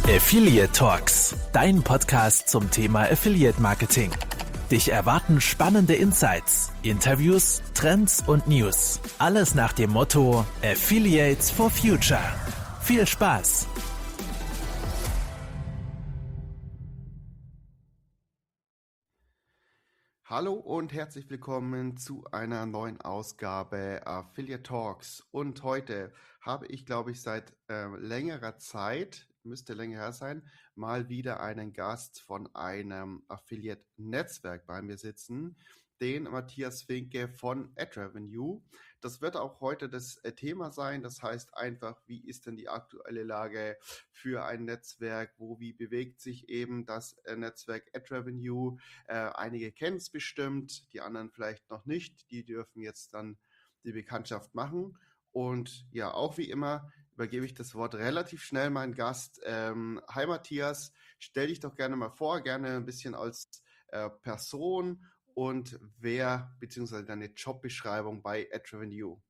Affiliate Talks, dein Podcast zum Thema Affiliate Marketing. Dich erwarten spannende Insights, Interviews, Trends und News. Alles nach dem Motto Affiliates for Future. Viel Spaß! Hallo und herzlich willkommen zu einer neuen Ausgabe Affiliate Talks. Und heute habe ich, glaube ich, seit längerer Zeit, müsste länger her sein, mal wieder einen Gast von einem Affiliate-Netzwerk bei mir sitzen, den Matthias Finke von AdRevenue. Das wird auch heute das Thema sein. Das heißt einfach, wie ist denn die aktuelle Lage für ein Netzwerk? Wie bewegt sich eben das Netzwerk AdRevenue? Einige kennen es bestimmt, die anderen vielleicht noch nicht. Die dürfen jetzt dann die Bekanntschaft machen. Und ja, auch wie immer übergebe ich das Wort relativ schnell meinen Gast. Hi Matthias, stell dich doch gerne mal vor, gerne ein bisschen als Person und wer bzw. deine Jobbeschreibung bei AdRevenue.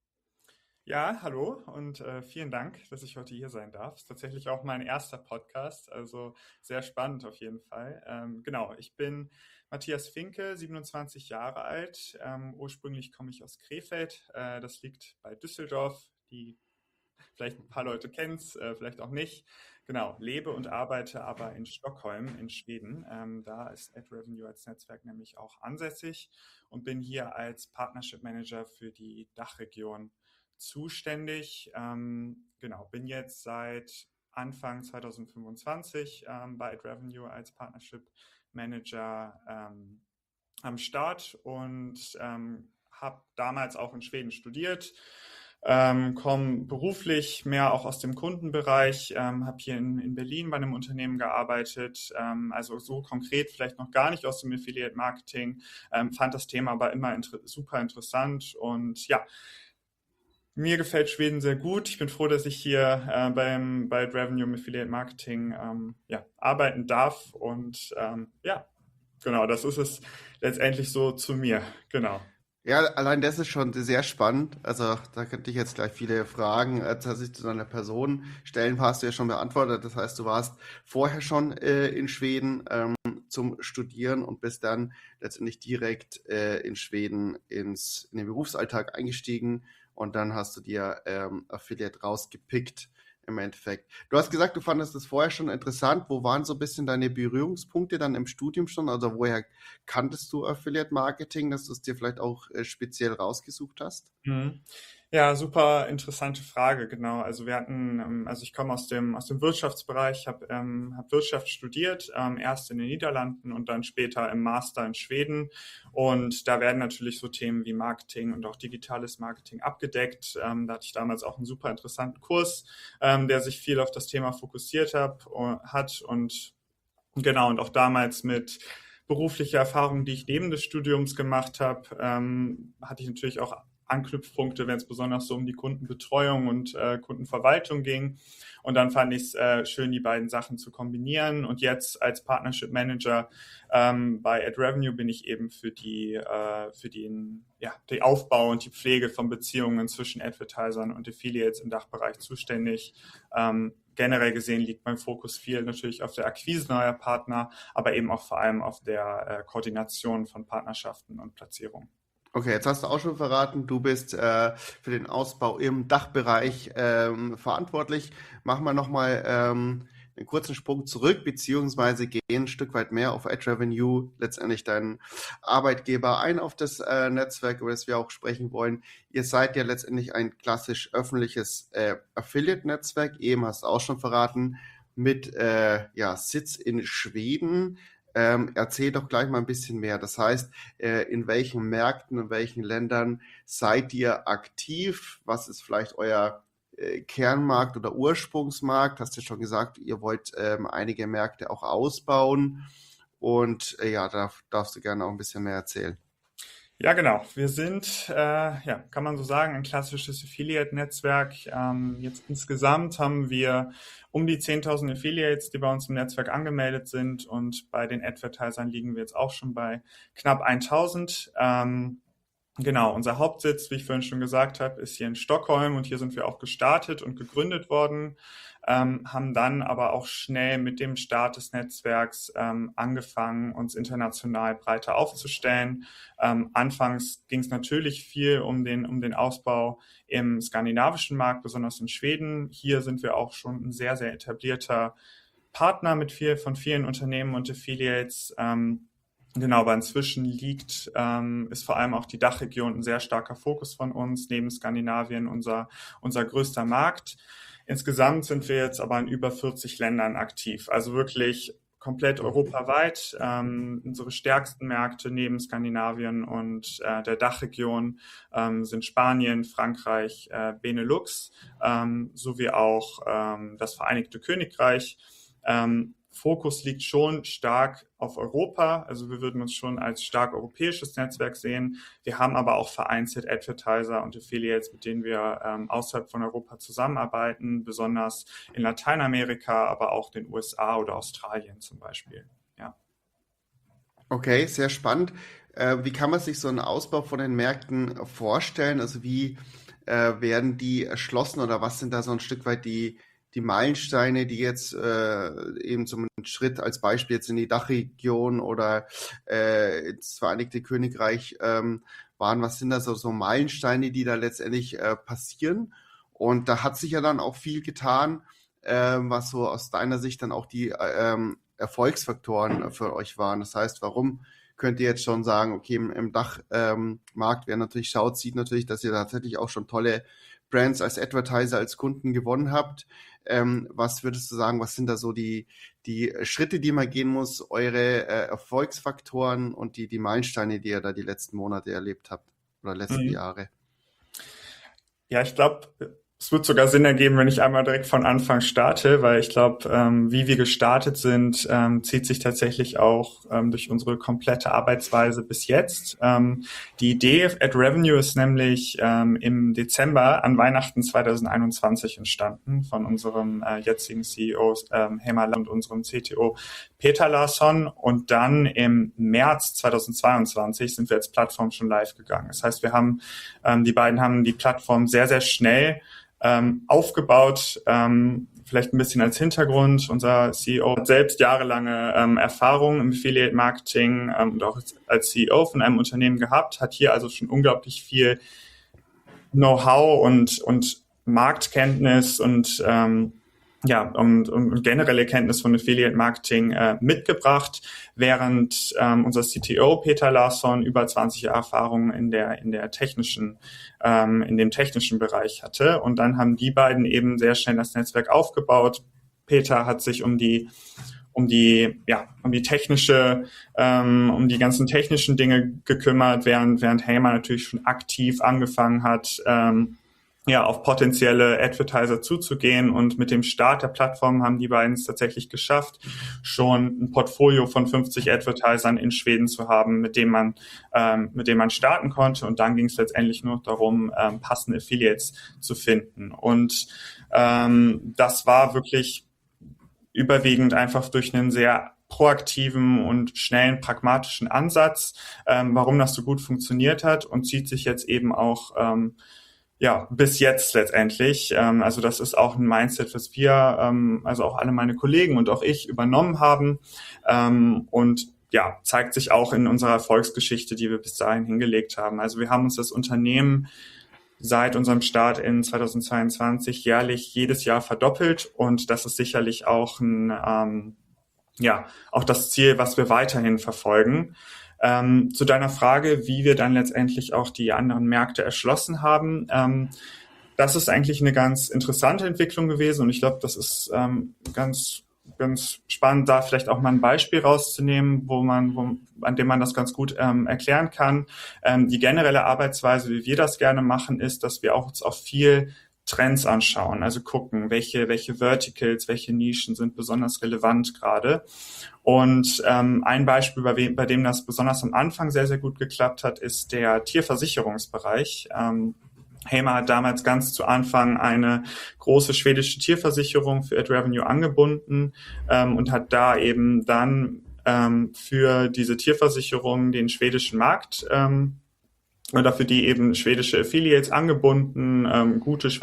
Ja, hallo und vielen Dank, dass ich heute hier sein darf. Ist tatsächlich auch mein erster Podcast, also sehr spannend auf jeden Fall. Genau, ich bin Matthias Finke, 27 Jahre alt. Ursprünglich komme ich aus Krefeld, das liegt bei Düsseldorf. Die vielleicht ein paar Leute kennen es, vielleicht auch nicht. Genau, lebe und arbeite aber in Stockholm in Schweden. Da ist AdRevenue als Netzwerk nämlich auch ansässig und bin hier als Partnership Manager für die Dachregion zuständig. Genau, bin jetzt seit Anfang 2025 bei AdRevenue als Partnership Manager am Start und habe damals auch in Schweden studiert. Komme beruflich mehr auch aus dem Kundenbereich, habe hier in Berlin bei einem Unternehmen gearbeitet, also so konkret vielleicht noch gar nicht aus dem Affiliate Marketing, fand das Thema aber immer super interessant und ja, mir gefällt Schweden sehr gut. Ich bin froh, dass ich hier bei AdRevenue im Affiliate Marketing arbeiten darf und ja, genau, das ist es letztendlich so zu mir, genau. Ja, allein das ist schon sehr spannend. Also da könnte ich jetzt gleich viele Fragen tatsächlich zu deiner Person stellen. Hast du ja schon beantwortet. Das heißt, du warst vorher schon in Schweden zum Studieren und bist dann letztendlich direkt in Schweden in den Berufsalltag eingestiegen und dann hast du dir Affiliate rausgepickt im Endeffekt. Du hast gesagt, du fandest das vorher schon interessant. Wo waren so ein bisschen deine Berührungspunkte dann im Studium schon? Also woher kanntest du Affiliate Marketing, dass du es dir vielleicht auch speziell rausgesucht hast? Mhm. Ja, super interessante Frage, genau. Also wir hatten, also ich komme aus dem Wirtschaftsbereich, hab Wirtschaft studiert, erst in den Niederlanden und dann später im Master in Schweden. Und da werden natürlich so Themen wie Marketing und auch digitales Marketing abgedeckt. Da hatte ich damals auch einen super interessanten Kurs, der sich viel auf das Thema fokussiert hat und genau, und auch damals mit beruflicher Erfahrung, die ich neben des Studiums gemacht habe, hatte ich natürlich auch Anknüpfpunkte, wenn es besonders so um die Kundenbetreuung und Kundenverwaltung ging. Und dann fand ich es schön, die beiden Sachen zu kombinieren. Und jetzt als Partnership Manager bei AdRevenue bin ich eben für die Aufbau und die Pflege von Beziehungen zwischen Advertisern und Affiliates im Dachbereich zuständig. Generell gesehen liegt mein Fokus viel natürlich auf der Akquise neuer Partner, aber eben auch vor allem auf der Koordination von Partnerschaften und Platzierung. Okay, jetzt hast du auch schon verraten, du bist für den Ausbau im Dachbereich verantwortlich. Machen wir nochmal einen kurzen Sprung zurück, beziehungsweise gehen ein Stück weit mehr auf AdRevenue, letztendlich deinen Arbeitgeber ein, auf das Netzwerk, über das wir auch sprechen wollen. Ihr seid ja letztendlich ein klassisch öffentliches Affiliate-Netzwerk, eben hast du auch schon verraten, mit Sitz in Schweden. Erzähl doch gleich mal ein bisschen mehr. Das heißt, in welchen Märkten, in welchen Ländern seid ihr aktiv? Was ist vielleicht euer Kernmarkt oder Ursprungsmarkt? Hast du schon gesagt, ihr wollt einige Märkte auch ausbauen. Und da darfst du gerne auch ein bisschen mehr erzählen. Ja, genau. Wir sind, kann man so sagen, ein klassisches Affiliate-Netzwerk. Jetzt insgesamt haben wir um die 10.000 Affiliates, die bei uns im Netzwerk angemeldet sind. Und bei den Advertisern liegen wir jetzt auch schon bei knapp 1.000. Genau, unser Hauptsitz, wie ich vorhin schon gesagt habe, ist hier in Stockholm und hier sind wir auch gestartet und gegründet worden, haben dann aber auch schnell mit dem Start des Netzwerks angefangen, uns international breiter aufzustellen. Anfangs ging es natürlich viel um den Ausbau im skandinavischen Markt, besonders in Schweden. Hier sind wir auch schon ein sehr, sehr etablierter Partner von vielen Unternehmen und Affiliates. Genau, aber inzwischen ist vor allem auch die Dachregion ein sehr starker Fokus von uns, neben Skandinavien unser größter Markt. Insgesamt sind wir jetzt aber in über 40 Ländern aktiv, also wirklich komplett europaweit. Unsere stärksten Märkte neben Skandinavien und der Dachregion sind Spanien, Frankreich, Benelux, sowie auch das Vereinigte Königreich. Fokus liegt schon stark auf Europa, also wir würden uns schon als stark europäisches Netzwerk sehen. Wir haben aber auch vereinzelt Advertiser und Affiliates, mit denen wir außerhalb von Europa zusammenarbeiten, besonders in Lateinamerika, aber auch den USA oder Australien zum Beispiel. Ja. Okay, sehr spannend. Wie kann man sich so einen Ausbau von den Märkten vorstellen? Also wie werden die erschlossen oder was sind da so ein Stück weit die Meilensteine, die jetzt eben zum Schritt als Beispiel jetzt in die Dachregion oder ins Vereinigte Königreich waren? Was sind da so Meilensteine, die da letztendlich passieren? Und da hat sich ja dann auch viel getan, was so aus deiner Sicht dann auch die Erfolgsfaktoren für euch waren. Das heißt, warum könnt ihr jetzt schon sagen, okay, im Dachmarkt, wer natürlich schaut, sieht natürlich, dass ihr tatsächlich auch schon tolle Brands als Advertiser, als Kunden gewonnen habt. Was würdest du sagen, was sind da so die Schritte, die man gehen muss, eure Erfolgsfaktoren und die Meilensteine, die ihr da die letzten Monate erlebt habt oder letzten Jahre? Ja, ich glaube, es wird sogar Sinn ergeben, wenn ich einmal direkt von Anfang starte, weil ich glaube, wie wir gestartet sind, zieht sich tatsächlich auch durch unsere komplette Arbeitsweise bis jetzt. Die Idee AdRevenue ist nämlich im Dezember an Weihnachten 2021 entstanden von unserem jetzigen CEO Hema und unserem CTO Peter Larsson. Und dann im März 2022 sind wir als Plattform schon live gegangen. Das heißt, die beiden haben die Plattform sehr, sehr schnell aufgebaut. Vielleicht ein bisschen als Hintergrund. Unser CEO hat selbst jahrelange Erfahrung im Affiliate-Marketing und auch als CEO von einem Unternehmen gehabt, hat hier also schon unglaublich viel Know-how und Marktkenntnis und generelle Kenntnis von Affiliate-Marketing mitgebracht, während unser CTO Peter Larsson über 20 Jahre Erfahrung in dem technischen Bereich hatte. Und dann haben die beiden eben sehr schnell das Netzwerk aufgebaut. Peter hat sich um die ganzen technischen Dinge gekümmert, während Hema natürlich schon aktiv angefangen hat, auf potenzielle Advertiser zuzugehen. Und mit dem Start der Plattform haben die beiden es tatsächlich geschafft, schon ein Portfolio von 50 Advertisern in Schweden zu haben, mit dem man starten konnte. Und dann ging es letztendlich nur darum, passende Affiliates zu finden. Und das war wirklich überwiegend einfach durch einen sehr proaktiven und schnellen, pragmatischen Ansatz, warum das so gut funktioniert hat und zieht sich jetzt eben auch bis jetzt letztendlich. Also das ist auch ein Mindset, was wir, also auch alle meine Kollegen und auch ich übernommen haben und zeigt sich auch in unserer Erfolgsgeschichte, die wir bis dahin hingelegt haben. Also wir haben uns das Unternehmen seit unserem Start in 2022 jährlich jedes Jahr verdoppelt und das ist sicherlich auch auch das Ziel, was wir weiterhin verfolgen. Zu deiner Frage, wie wir dann letztendlich auch die anderen Märkte erschlossen haben. Das ist eigentlich eine ganz interessante Entwicklung gewesen und ich glaube, das ist ganz spannend, da vielleicht auch mal ein Beispiel rauszunehmen, an dem man das ganz gut erklären kann. Die generelle Arbeitsweise, wie wir das gerne machen, ist, dass wir uns auch viel Trends anschauen, also gucken, welche Verticals, welche Nischen sind besonders relevant gerade. Und ein Beispiel, bei dem das besonders am Anfang sehr, sehr gut geklappt hat, ist der Tierversicherungsbereich. Hema hat damals ganz zu Anfang eine große schwedische Tierversicherung für AdRevenue angebunden und hat da eben dann für diese Tierversicherung den schwedischen Markt oder für die eben schwedische Affiliates angebunden,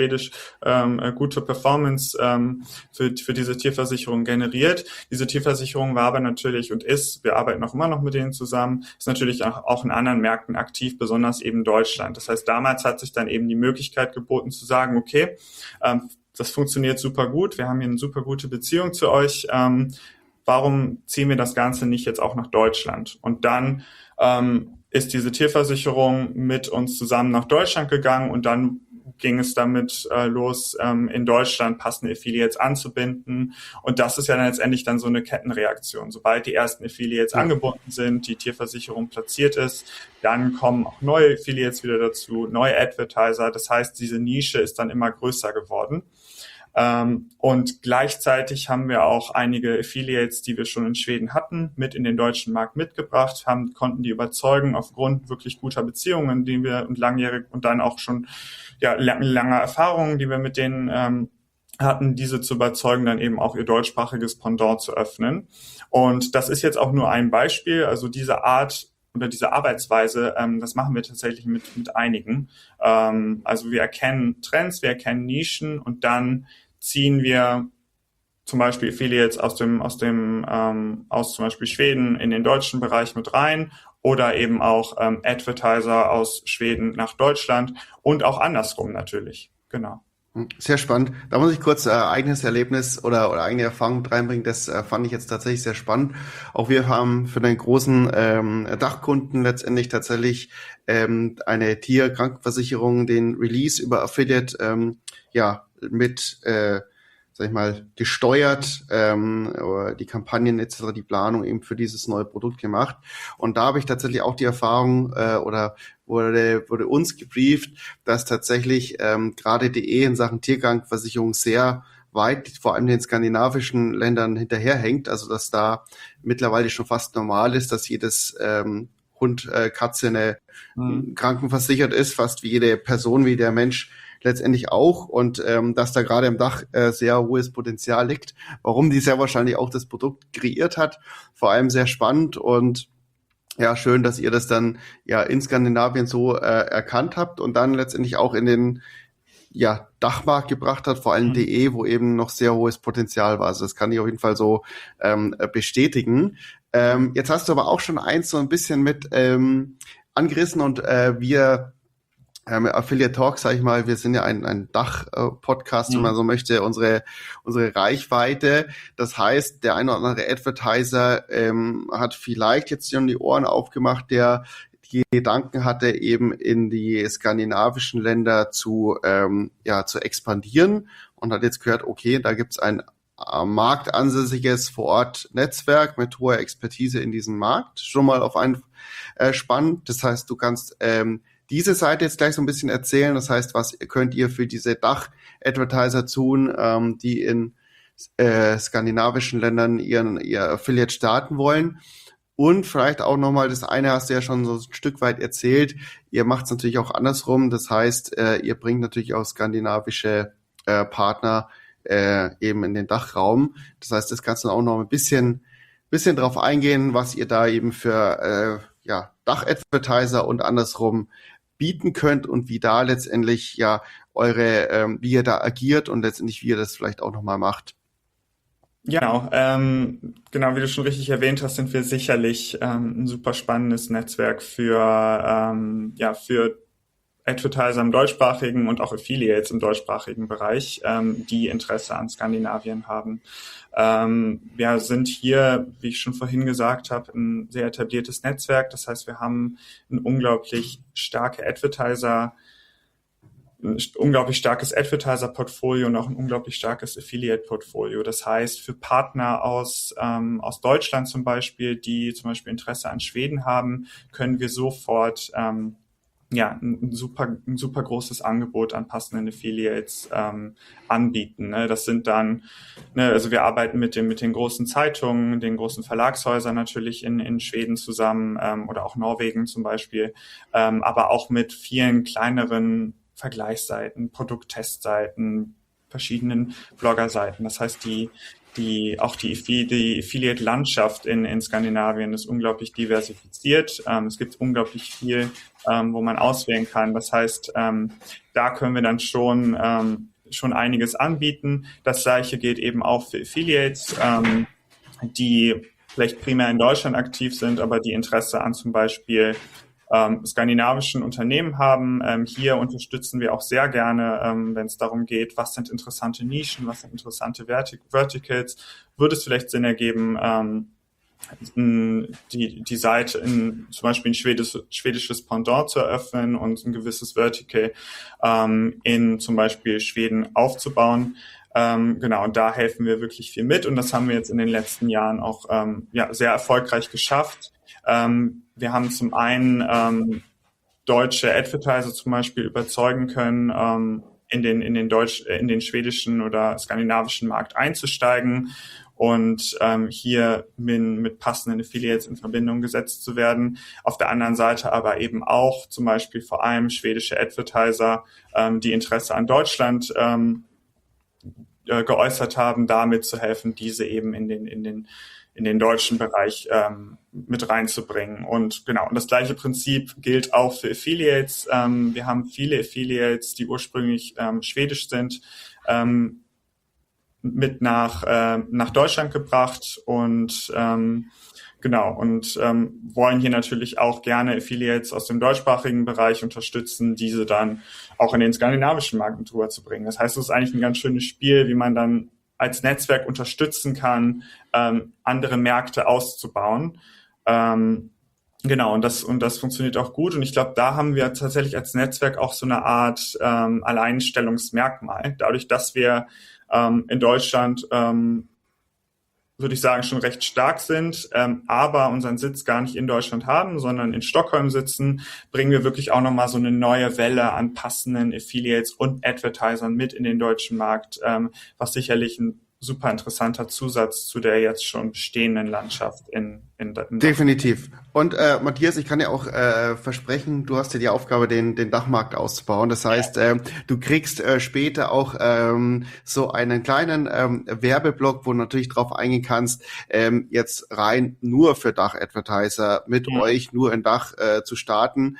gute Performance für diese Tierversicherung generiert. Diese Tierversicherung war aber natürlich wir arbeiten auch immer noch mit denen zusammen, ist natürlich auch in anderen Märkten aktiv, besonders eben Deutschland. Das heißt, damals hat sich dann eben die Möglichkeit geboten zu sagen, okay, das funktioniert super gut, wir haben hier eine super gute Beziehung zu euch, warum ziehen wir das Ganze nicht jetzt auch nach Deutschland? Und dann ist diese Tierversicherung mit uns zusammen nach Deutschland gegangen und dann ging es damit los, in Deutschland passende Affiliates anzubinden. Und das ist ja dann letztendlich dann so eine Kettenreaktion. Sobald die ersten Affiliates angebunden sind, die Tierversicherung platziert ist, dann kommen auch neue Affiliates wieder dazu, neue Advertiser. Das heißt, diese Nische ist dann immer größer geworden. Und gleichzeitig haben wir auch einige Affiliates, die wir schon in Schweden hatten, mit in den deutschen Markt mitgebracht, konnten die überzeugen aufgrund wirklich guter Beziehungen, die wir und langjährig und dann auch schon langer Erfahrungen, die wir mit denen hatten, diese zu überzeugen, dann eben auch ihr deutschsprachiges Pendant zu öffnen. Und das ist jetzt auch nur ein Beispiel, also diese Art oder diese Arbeitsweise, das machen wir tatsächlich mit einigen. Also wir erkennen Trends, wir erkennen Nischen und dann ziehen wir zum Beispiel Affiliates aus zum Beispiel Schweden in den deutschen Bereich mit rein oder eben auch Advertiser aus Schweden nach Deutschland und auch andersrum natürlich. Genau. Sehr spannend. Da muss ich kurz eigenes Erlebnis oder eigene Erfahrung mit reinbringen. Das fand ich jetzt tatsächlich sehr spannend. Auch wir haben für einen großen Dachkunden letztendlich tatsächlich eine Tierkrankenversicherung, den Release über Affiliate mit sag ich mal, gesteuert, oder die Kampagnen etc., die Planung eben für dieses neue Produkt gemacht. Und da habe ich tatsächlich auch die Erfahrung oder wurde uns gebrieft, dass tatsächlich gerade die in Sachen Tierkrankenversicherung sehr weit, vor allem in den skandinavischen Ländern, hinterherhängt. Also dass da mittlerweile schon fast normal ist, dass jedes Hund, Katze krankenversichert ist, fast wie jede Person, wie der Mensch letztendlich auch, und dass da gerade im Dach sehr hohes Potenzial liegt, warum die sehr wahrscheinlich auch das Produkt kreiert hat, vor allem sehr spannend und ja, schön, dass ihr das dann ja in Skandinavien so erkannt habt und dann letztendlich auch in den Dachmarkt gebracht hat, vor allem DE, wo eben noch sehr hohes Potenzial war. Also das kann ich auf jeden Fall so bestätigen. Jetzt hast du aber auch schon eins so ein bisschen mit angerissen und wir Affiliate Talk, sag ich mal, wir sind ja ein Dach-Podcast, wenn man so möchte, unsere Reichweite. Das heißt, der eine oder andere Advertiser hat vielleicht jetzt schon die Ohren aufgemacht, der die Gedanken hatte, eben in die skandinavischen Länder zu expandieren und hat jetzt gehört, okay, da gibt's ein marktansässiges Vor-Ort-Netzwerk mit hoher Expertise in diesem Markt. Schon mal auf einen spannend. Das heißt, du kannst diese Seite jetzt gleich so ein bisschen erzählen. Das heißt, was könnt ihr für diese Dach-Advertiser tun, die in skandinavischen Ländern ihr Affiliate starten wollen? Und vielleicht auch nochmal, das eine hast du ja schon so ein Stück weit erzählt, ihr macht es natürlich auch andersrum. Das heißt, ihr bringt natürlich auch skandinavische Partner eben in den Dachraum. Das heißt, das kannst du auch noch ein bisschen drauf eingehen, was ihr da eben für Dach-Advertiser und andersrum bieten könnt und wie da letztendlich wie ihr da agiert und letztendlich wie ihr das vielleicht auch nochmal macht. Genau, wie du schon richtig erwähnt hast, sind wir sicherlich ein super spannendes Netzwerk für Advertiser im deutschsprachigen und auch Affiliates im deutschsprachigen Bereich, die Interesse an Skandinavien haben. Wir sind hier, wie ich schon vorhin gesagt habe, ein sehr etabliertes Netzwerk. Das heißt, wir haben ein unglaublich starkes Advertiser-Portfolio und auch ein unglaublich starkes Affiliate-Portfolio. Das heißt, für Partner aus Deutschland zum Beispiel, die zum Beispiel Interesse an Schweden haben, können wir sofort ein super großes Angebot an passenden Affiliates anbieten. Ne? Das sind dann, also wir arbeiten mit den großen Zeitungen, den großen Verlagshäusern natürlich in Schweden zusammen oder auch Norwegen zum Beispiel, aber auch mit vielen kleineren Vergleichsseiten, Produkttestseiten, verschiedenen Bloggerseiten. Das heißt, die die Affiliate-Landschaft in Skandinavien ist unglaublich diversifiziert. Es gibt unglaublich viel, wo man auswählen kann. Das heißt, da können wir dann schon einiges anbieten. Das Gleiche gilt eben auch für Affiliates, die vielleicht primär in Deutschland aktiv sind, aber die Interesse an zum Beispiel skandinavischen Unternehmen haben. Hier unterstützen wir auch sehr gerne, wenn es darum geht, was sind interessante Nischen, was sind interessante Verticals. Würde es vielleicht Sinn ergeben, die Seite zum Beispiel ein schwedisches Pendant zu eröffnen und ein gewisses Vertical in zum Beispiel Schweden aufzubauen. Genau, und da helfen wir wirklich viel mit und das haben wir jetzt in den letzten Jahren auch sehr erfolgreich geschafft. Wir haben zum einen deutsche Advertiser zum Beispiel überzeugen können, in den schwedischen oder skandinavischen Markt einzusteigen und hier mit passenden Affiliates in Verbindung gesetzt zu werden. Auf der anderen Seite aber eben auch zum Beispiel vor allem schwedische Advertiser, die Interesse an Deutschland geäußert haben, damit zu helfen, diese eben in den deutschen Bereich mit reinzubringen. Und genau, und das gleiche Prinzip gilt auch für Affiliates. Wir haben viele Affiliates, die ursprünglich schwedisch sind, mit nach Deutschland gebracht und wollen hier natürlich auch gerne Affiliates aus dem deutschsprachigen Bereich unterstützen, diese dann auch in den skandinavischen Markt rüberzubringen. Das heißt, es ist eigentlich ein ganz schönes Spiel, wie man dann als Netzwerk unterstützen kann, andere Märkte auszubauen. Genau, und das funktioniert auch gut. Und ich glaube, da haben wir tatsächlich als Netzwerk auch so eine Art Alleinstellungsmerkmal. Dadurch, dass wir in Deutschland würde ich sagen, schon recht stark sind, aber unseren Sitz gar nicht in Deutschland haben, sondern in Stockholm sitzen, bringen wir wirklich auch nochmal so eine neue Welle an passenden Affiliates und Advertisern mit in den deutschen Markt, was sicherlich ein super interessanter Zusatz zu der jetzt schon bestehenden Landschaft in Definitiv. Und Matthias, ich kann dir auch versprechen, du hast ja die Aufgabe, den Dachmarkt auszubauen. Das heißt, du kriegst später auch so einen kleinen Werbeblock, wo du natürlich drauf eingehen kannst, jetzt rein nur für Dach-Advertiser mit euch nur in Dach zu starten,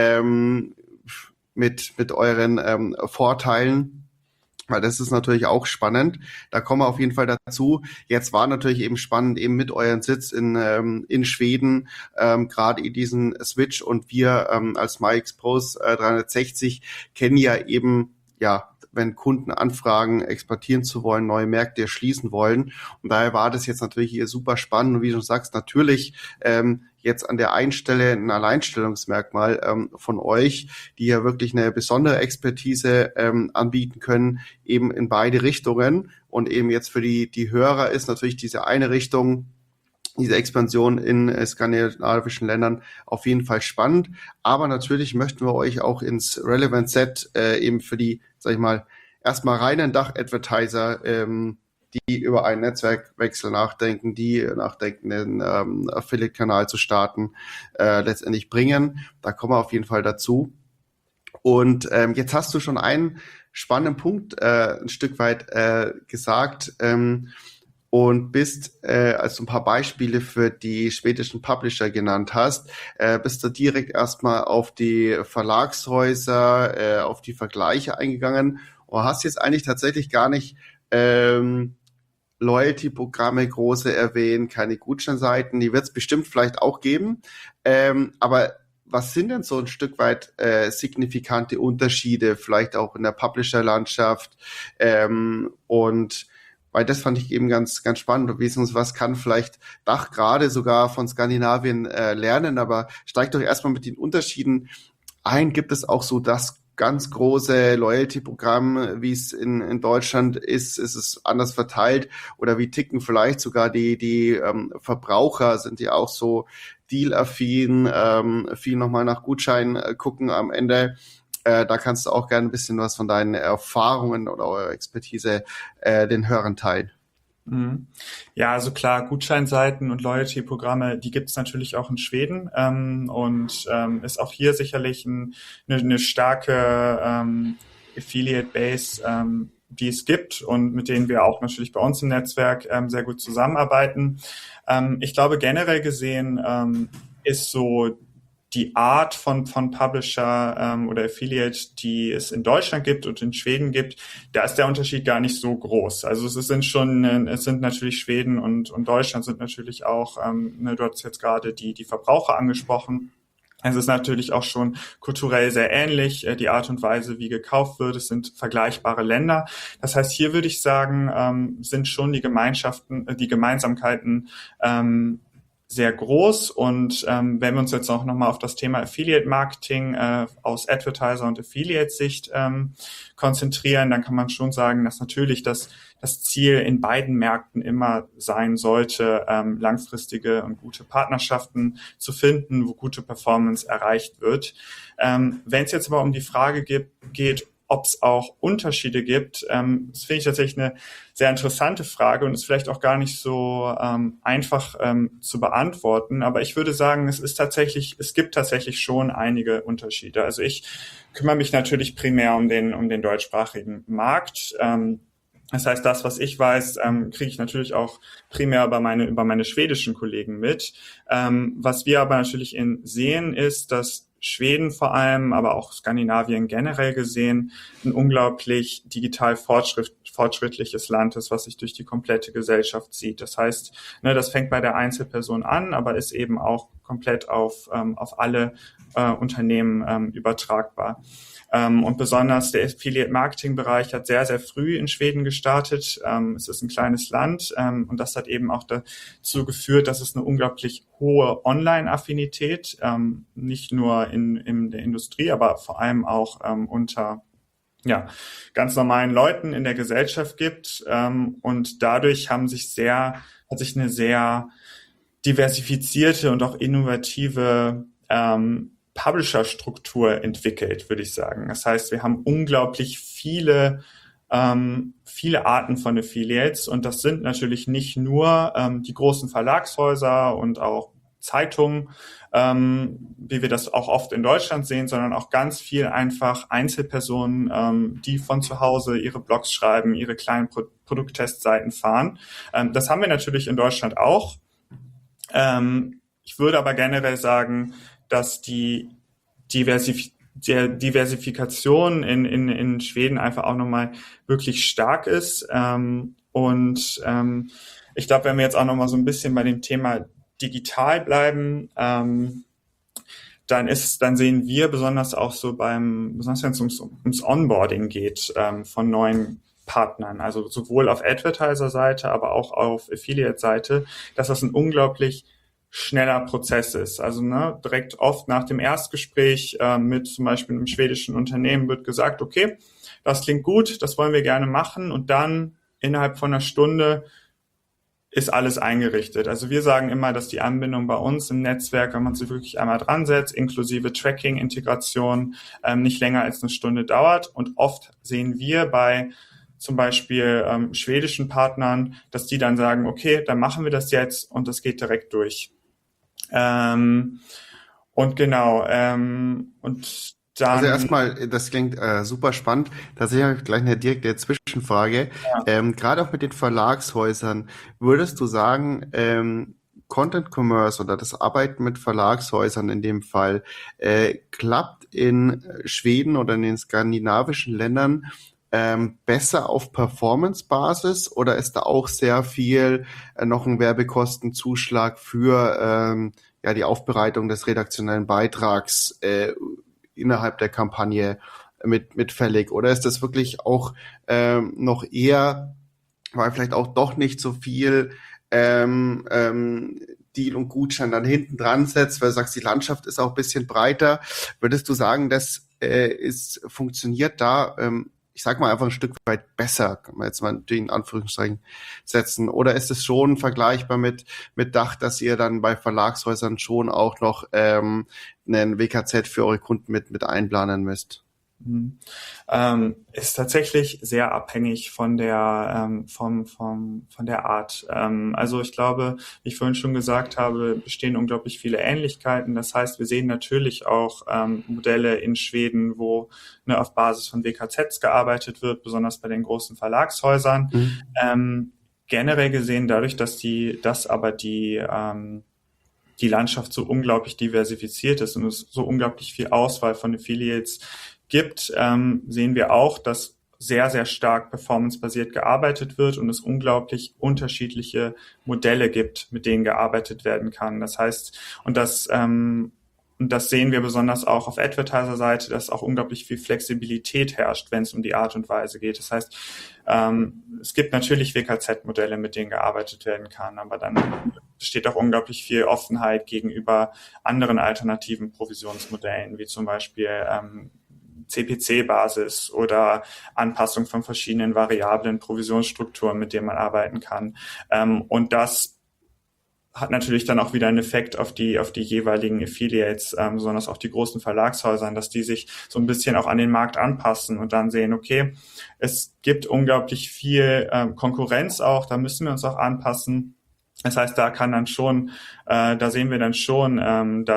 mit euren Vorteilen. Weil das ist natürlich auch spannend. Da kommen wir auf jeden Fall dazu. Jetzt war natürlich eben spannend, eben mit euren Sitz in Schweden, gerade in diesen Switch. Und wir als MyExpose 360 kennen ja eben, wenn Kunden anfragen, exportieren zu wollen, neue Märkte erschließen wollen. Und daher war das jetzt natürlich hier super spannend. Und wie du sagst, natürlich jetzt an der einen Stelle ein Alleinstellungsmerkmal von euch, die ja wirklich eine besondere Expertise anbieten können, eben in beide Richtungen. Und eben jetzt für die Hörer ist natürlich diese eine Richtung, diese Expansion in skandinavischen Ländern auf jeden Fall spannend. Aber natürlich möchten wir euch auch ins Relevant Set eben für die, sag ich mal, erstmal reinen Dach-Advertiser, die über einen Netzwerkwechsel nachdenken, den Affiliate-Kanal zu starten, letztendlich bringen. Da kommen wir auf jeden Fall dazu. Und jetzt hast du schon einen spannenden Punkt ein Stück weit gesagt, und bist, als du ein paar Beispiele für die schwedischen Publisher genannt hast, bist du direkt erstmal auf die Verlagshäuser, auf die Vergleiche eingegangen und hast jetzt eigentlich tatsächlich gar nicht Loyalty-Programme große erwähnt, keine Gutscheinseiten, die wird es bestimmt vielleicht auch geben, aber was sind denn so ein Stück weit signifikante Unterschiede, vielleicht auch in der Publisher-Landschaft und weil das fand ich eben ganz, ganz spannend. Was kann vielleicht Dach gerade sogar von Skandinavien lernen? Aber steigt doch erstmal mit den Unterschieden ein. Gibt es auch so das ganz große Loyalty-Programm, wie es in Deutschland ist? Ist es anders verteilt? Oder wie ticken vielleicht sogar die Verbraucher? Sind die auch so dealaffin, viel nochmal nach Gutscheinen gucken am Ende? Da kannst du auch gerne ein bisschen was von deinen Erfahrungen oder eurer Expertise den Hörern teilen. Ja, also klar, Gutscheinseiten und Loyalty-Programme, die gibt es natürlich auch in Schweden und ist auch hier sicherlich eine starke Affiliate-Base die es gibt und mit denen wir auch natürlich bei uns im Netzwerk sehr gut zusammenarbeiten. Ich glaube, generell gesehen ist so die Art von Publisher oder Affiliate, die es in Deutschland gibt und in Schweden gibt, da ist der Unterschied gar nicht so groß. Also es sind natürlich Schweden und Deutschland sind natürlich auch, du hast jetzt gerade die Verbraucher angesprochen. Es ist natürlich auch schon kulturell sehr ähnlich, die Art und Weise, wie gekauft wird. Es sind vergleichbare Länder. Das heißt, hier würde ich sagen, sind schon die Gemeinsamkeiten sehr groß. Und wenn wir uns jetzt auch nochmal auf das Thema Affiliate Marketing aus Advertiser- und Affiliate-Sicht konzentrieren, dann kann man schon sagen, dass natürlich das Ziel in beiden Märkten immer sein sollte, langfristige und gute Partnerschaften zu finden, wo gute Performance erreicht wird. Wenn es jetzt aber um die Frage geht, ob es auch Unterschiede gibt, das finde ich tatsächlich eine sehr interessante Frage und ist vielleicht auch gar nicht so einfach zu beantworten. Aber ich würde sagen, es gibt tatsächlich schon einige Unterschiede. Also ich kümmere mich natürlich primär um den deutschsprachigen Markt. Das heißt, das, was ich weiß, kriege ich natürlich auch primär über meine schwedischen Kollegen mit. Was wir aber natürlich sehen, ist, dass Schweden vor allem, aber auch Skandinavien generell gesehen, ein unglaublich digital fortschrittliches Land ist, was sich durch die komplette Gesellschaft zieht. Das heißt, das fängt bei der Einzelperson an, aber ist eben auch komplett auf alle Unternehmen übertragbar. Und besonders der Affiliate-Marketing-Bereich hat sehr, sehr früh in Schweden gestartet. Es ist ein kleines Land und das hat eben auch dazu geführt, dass es eine unglaublich hohe Online-Affinität, nicht nur in der Industrie, aber vor allem auch unter ganz normalen Leuten in der Gesellschaft gibt. Und dadurch hat sich eine sehr diversifizierte und auch innovative Publisher-Struktur entwickelt, würde ich sagen. Das heißt, wir haben unglaublich viele Arten von Affiliates und das sind natürlich nicht nur die großen Verlagshäuser und auch Zeitungen, wie wir das auch oft in Deutschland sehen, sondern auch ganz viel einfach Einzelpersonen, die von zu Hause ihre Blogs schreiben, ihre kleinen Produkttestseiten fahren. Das haben wir natürlich in Deutschland auch. Ich würde aber generell sagen, dass die Diversifikation in Schweden einfach auch nochmal wirklich stark ist. Ich glaube, wenn wir jetzt auch nochmal so ein bisschen bei dem Thema digital bleiben, dann sehen wir besonders auch so besonders wenn es ums Onboarding geht von neuen Partnern, also sowohl auf Advertiser-Seite, aber auch auf Affiliate-Seite, dass das ein unglaublich schneller Prozess ist. Also direkt oft nach dem Erstgespräch mit zum Beispiel einem schwedischen Unternehmen wird gesagt, okay, das klingt gut, das wollen wir gerne machen und dann innerhalb von einer Stunde ist alles eingerichtet. Also wir sagen immer, dass die Anbindung bei uns im Netzwerk, wenn man sie wirklich einmal dran setzt, inklusive Tracking-Integration, nicht länger als eine Stunde dauert und oft sehen wir bei zum Beispiel schwedischen Partnern, dass die dann sagen, okay, dann machen wir das jetzt und das geht direkt durch. Und genau, und dann... Also erstmal, das klingt super spannend. Tatsächlich habe ich gleich eine direkte Zwischenfrage. Ja. Gerade auch mit den Verlagshäusern, würdest du sagen, Content Commerce oder das Arbeiten mit Verlagshäusern in dem Fall klappt in Schweden oder in den skandinavischen Ländern besser auf Performance-Basis oder ist da auch sehr viel noch ein Werbekostenzuschlag für die Aufbereitung des redaktionellen Beitrags innerhalb der Kampagne mit fällig? Oder ist das wirklich auch noch eher, weil vielleicht auch doch nicht so viel Deal und Gutschein dann hinten dran setzt, weil du sagst, die Landschaft ist auch ein bisschen breiter. Würdest du sagen, das funktioniert da ich sag mal einfach ein Stück weit besser, kann man jetzt mal in Anführungszeichen setzen, oder ist es schon vergleichbar mit Dach, dass ihr dann bei Verlagshäusern schon auch noch einen WKZ für eure Kunden mit einplanen müsst? Ist tatsächlich sehr abhängig von der von der Art. Also ich glaube, wie ich vorhin schon gesagt habe, bestehen unglaublich viele Ähnlichkeiten. Das heißt, wir sehen natürlich auch Modelle in Schweden, wo auf Basis von WKZs gearbeitet wird, besonders bei den großen Verlagshäusern. Generell gesehen, dadurch, dass die Landschaft so unglaublich diversifiziert ist und es so unglaublich viel Auswahl von Affiliates gibt, sehen wir auch, dass sehr, sehr stark performancebasiert gearbeitet wird und es unglaublich unterschiedliche Modelle gibt, mit denen gearbeitet werden kann. Das heißt, und das sehen wir besonders auch auf Advertiser-Seite, dass auch unglaublich viel Flexibilität herrscht, wenn es um die Art und Weise geht. Das heißt, es gibt natürlich WKZ-Modelle, mit denen gearbeitet werden kann, aber dann besteht auch unglaublich viel Offenheit gegenüber anderen alternativen Provisionsmodellen, wie zum Beispiel CPC-Basis oder Anpassung von verschiedenen variablen Provisionsstrukturen, mit denen man arbeiten kann. Und das hat natürlich dann auch wieder einen Effekt auf die jeweiligen Affiliates, besonders auch die großen Verlagshäusern, dass die sich so ein bisschen auch an den Markt anpassen und dann sehen, okay, es gibt unglaublich viel Konkurrenz auch, da müssen wir uns auch anpassen. Das heißt, da sehen wir dann schon,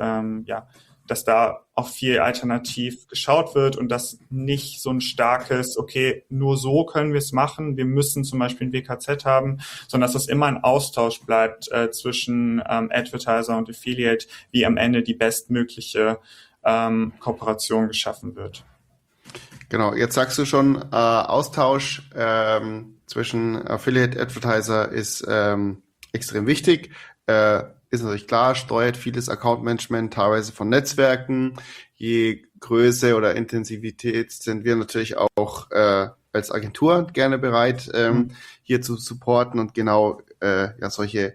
dass da auch viel alternativ geschaut wird und dass nicht so ein starkes, okay, nur so können wir es machen, wir müssen zum Beispiel ein WKZ haben, sondern dass das immer ein Austausch bleibt zwischen Advertiser und Affiliate, wie am Ende die bestmögliche Kooperation geschaffen wird. Genau, jetzt sagst du schon, Austausch zwischen Affiliate Advertiser ist extrem wichtig. Ist natürlich klar, steuert vieles Account-Management teilweise von Netzwerken. Je Größe oder Intensivität sind wir natürlich auch als Agentur gerne bereit, hier zu supporten und genau solche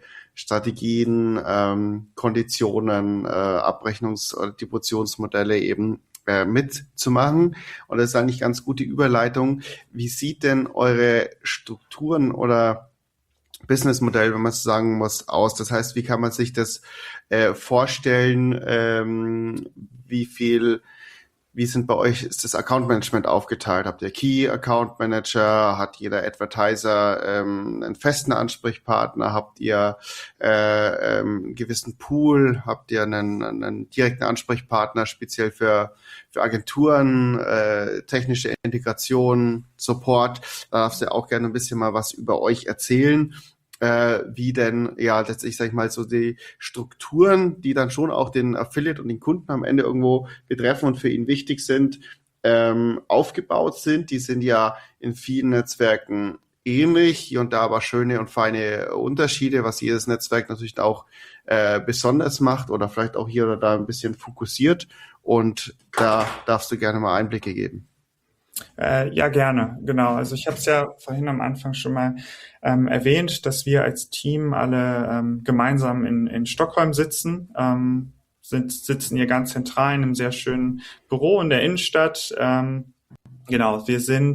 Strategien, Konditionen, Abrechnungs- oder Distributionsmodelle eben mitzumachen. Und das ist eigentlich ganz gute Überleitung. Wie sieht denn eure Strukturen oder Businessmodell, wenn man so sagen muss, aus? Das heißt, wie kann man sich das vorstellen? Wie sind bei euch, ist das Account Management aufgeteilt? Habt ihr Key Account Manager? Hat jeder Advertiser einen festen Ansprechpartner? Habt ihr einen gewissen Pool? Habt ihr einen direkten Ansprechpartner speziell für Agenturen, technische Integration, Support? Da darfst du auch gerne ein bisschen mal was über euch erzählen. Wie denn, letztlich, sag ich mal, so die Strukturen, die dann schon auch den Affiliate und den Kunden am Ende irgendwo betreffen und für ihn wichtig sind, aufgebaut sind. Die sind ja in vielen Netzwerken ähnlich, hier und da aber schöne und feine Unterschiede, was jedes Netzwerk natürlich auch besonders macht oder vielleicht auch hier oder da ein bisschen fokussiert. Und da darfst du gerne mal Einblicke geben. Ja, gerne, genau. Also ich habe es ja vorhin am Anfang schon mal erwähnt, dass wir als Team alle gemeinsam in Stockholm sitzen, sitzen hier ganz zentral in einem sehr schönen Büro in der Innenstadt. Genau,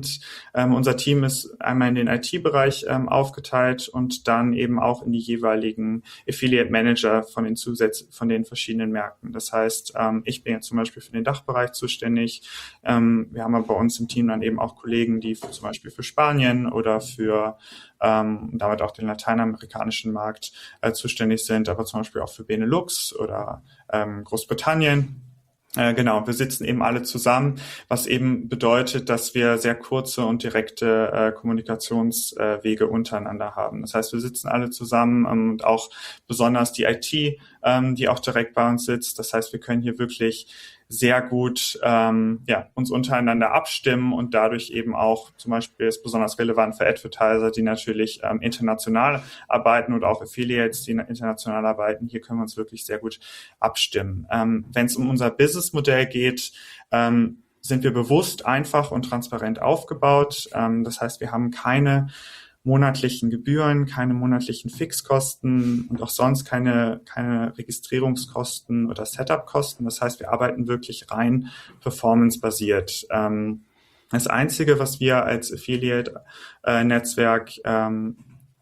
unser Team ist einmal in den IT-Bereich aufgeteilt und dann eben auch in die jeweiligen Affiliate Manager von den verschiedenen Märkten. Das heißt, ich bin jetzt zum Beispiel für den Dachbereich zuständig. Wir haben aber bei uns im Team dann eben auch Kollegen, die zum Beispiel für Spanien oder für damit auch den lateinamerikanischen Markt zuständig sind, aber zum Beispiel auch für Benelux oder Großbritannien. Genau, wir sitzen eben alle zusammen, was eben bedeutet, dass wir sehr kurze und direkte Kommunikationswege untereinander haben. Das heißt, wir sitzen alle zusammen und auch besonders die IT, die auch direkt bei uns sitzt. Das heißt, wir können hier wirklich sehr gut uns untereinander abstimmen und dadurch eben auch, zum Beispiel ist besonders relevant für Advertiser, die natürlich international arbeiten oder auch Affiliates, die international arbeiten. Hier können wir uns wirklich sehr gut abstimmen. Wenn es um unser Businessmodell geht, sind wir bewusst einfach und transparent aufgebaut. Das heißt, wir haben keine monatlichen Gebühren, keine monatlichen Fixkosten und auch sonst keine Registrierungskosten oder Setup-Kosten. Das heißt, wir arbeiten wirklich rein performance-basiert. Das Einzige, was wir als Affiliate-Netzwerk haben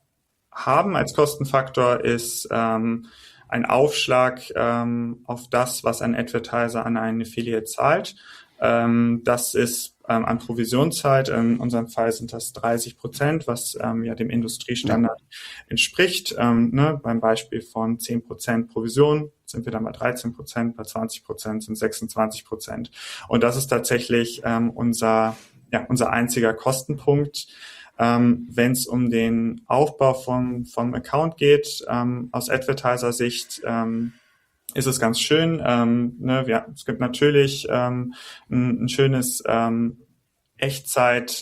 als Kostenfaktor, ist ein Aufschlag auf das, was ein Advertiser an einen Affiliate zahlt. Das ist an Provisionszeit. In unserem Fall sind das 30%, was ja dem Industriestandard entspricht. Beim Beispiel von 10% Provision sind wir dann bei 13%, bei 20% sind 26%. Und das ist tatsächlich unser einziger Kostenpunkt. Wenn es um den Aufbau vom Account geht, aus Advertiser-Sicht, ist es ganz schön. Es gibt natürlich ein schönes Echtzeit